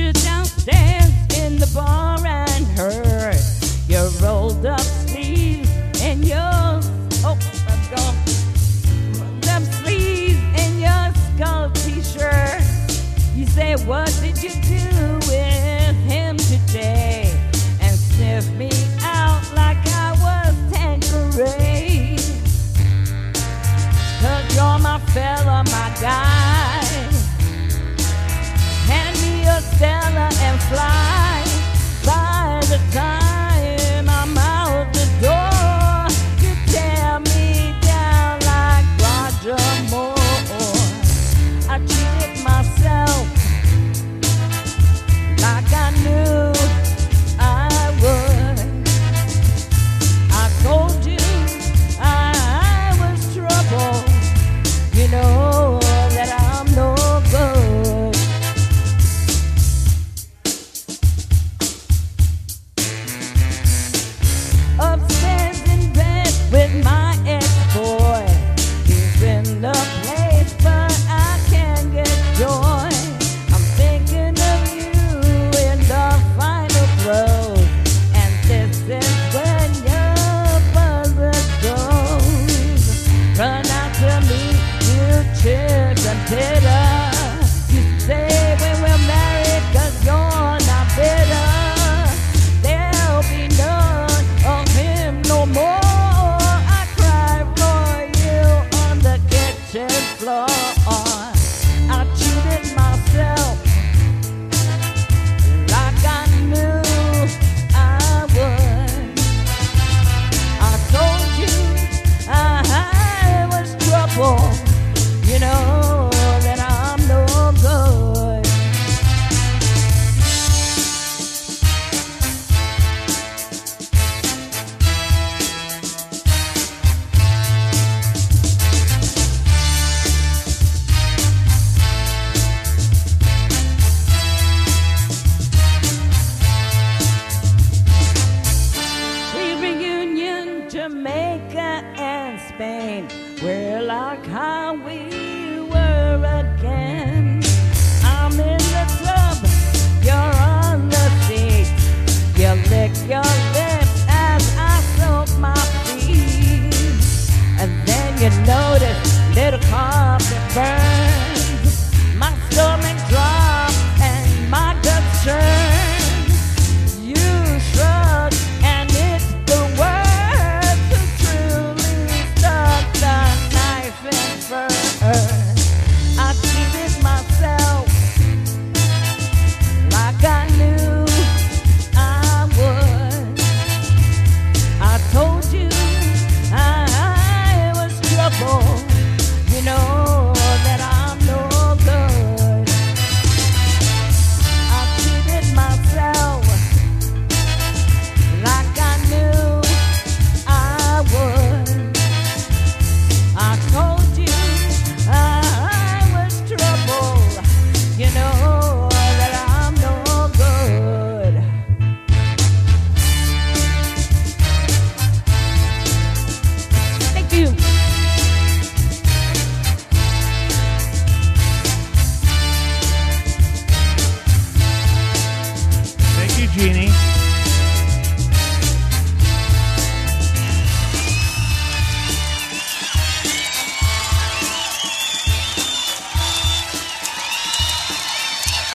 you downstairs in the bar and heard your rolled up sleeves and your rolled up sleeves and your skull t-shirt. You say, what did you do with him today? And sniff me out like I was Tanqueray. 'Cause you're my fella, my guy. Hand me a Stella and fly. By the time I'm out the door, you tear me down like Roger Moore. I cheated myself like I knew I would. I told you I was trouble. You know that I'm no good. Upstairs in bed with my ex-boy. He's in the place, but I can't get joy. I'm thinking of you in the final close, and this is when your buzzer goes. Run out to meet you, cheers and bitter. You say when we're married, 'cause you're not bitter. There'll be none of him no more. I cry for you on the kitchen floor. I cheated myself like I knew I would. I told you I was trouble. You know that I'm no good. Pre-reunion, Jamaica and Spain. We're like how we were again. I'm in the club, you're on the seat. You lick your lips as I soak my feet. And then you notice little carpet burns. My stomach drops and my guts churn. You shrug and it's the words who truly stuck the knife in first. I cheated myself like I knew I would. I told you I was trouble. You know that I'm no good. I cheated myself like I knew I would. I told you I was trouble. You know that I'm no good. Thank you. Thank you, Jeannie.